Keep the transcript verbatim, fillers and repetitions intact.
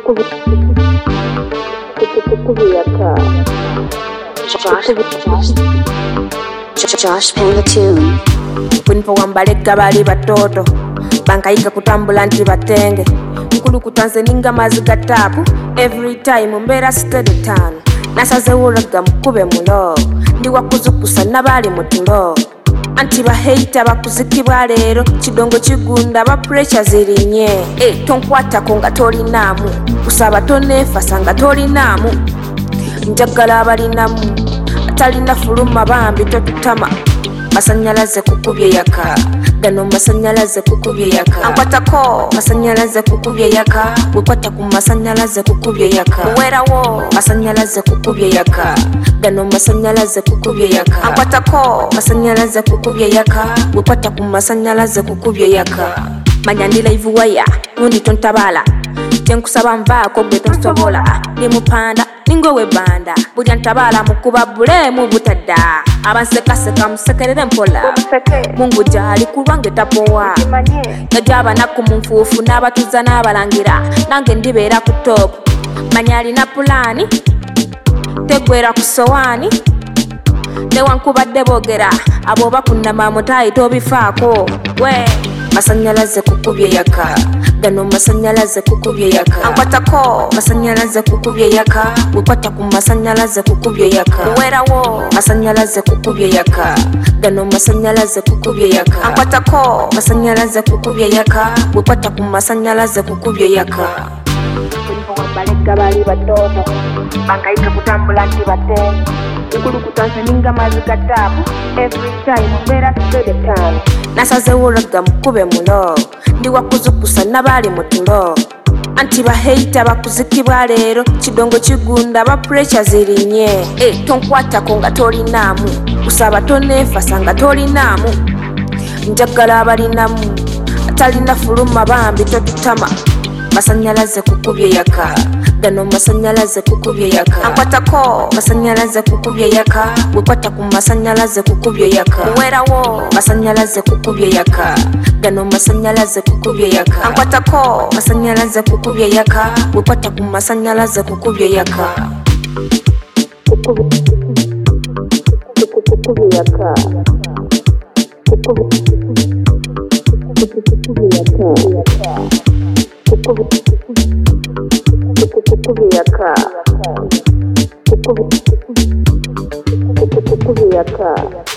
Josh, Josh playing the tune. Wimbo wambalega bali batoto bankayiga kutambula nti batenge nkulu kutanze ninga maziga tapu every time mbera steady tano nasaze uraga mukube mulo ndi wakuzukusa nabali mutulo anti ba hate abakuzikibwa lero kidongo kigunda ba pressure zirinye eh tonkwata konga toli namu usaba tonefa sanga toli namu njagala abali namu atalina fuluma bambi totutama masanyalaze kukubye yaka gano masanyalaze kukubye yaka ankwatako masanyalaze kukubye yaka wekwata ku masanyalaze kukubye yaka werawo masanyalaze kukubye yaka gano masanyalaze kukubye yaka ankwatako masanyalaze kukubye yaka wekwata ku masanyalaze kukubye yaka manyandila ivuwaya nundi tontabala tenkusaba mvaako gwe tonsobola ndi mupanda ningo webanda bulya ntabala mukuba bulemu butadda abansekaseka musekerere mpola mungu jali kulwange tapowa yajaba naku munfuufu n'abatuza n'abalangira nange ndibeera ku top manyali na pulani tegwera ku sowani newankubadde boogera abo bakunama mutayi tobifaako we masanyalaze kukubye yaka gano masanyalaze kukubye yaka ankwatako masanyalaze kukubye yaka wekwata ku masanyalaze kukubye yaka werawo masanyalaze kukubye yaka gano masanyalaze kukubye yaka ankwatako masanyalaze kukubye yaka wekwata ku masanyalaze kukubye yaka balega bali batoto bankayiga kutambula nti batenge nkulu kutanze ninga maziga tapu every time mbera steady time nasaze uraga mukube mulo ndi wakuzukusa nabali mutulo anti ba hate abakuzikibwa lero kidongo kigunda ba pressure zirinye eh tonkwata konga toli namu usaba tonefa sanga toli namu njagala abali namu atalina fuluma bambi totutama masanyalaze kukubye yaka gano masanyalaze kukubye yaka ankwatako masanyalaze kukubye yaka wekwata ku masanyalaze kukubye yaka werawo masanyalaze kukubye yaka gano masanyalaze kukubye yaka ankwatako masanyalaze kukubye yaka wekwata ku masanyalaze kukubye yaka kukubye yaka kukubye yaka kukubye yaka kukubye yaka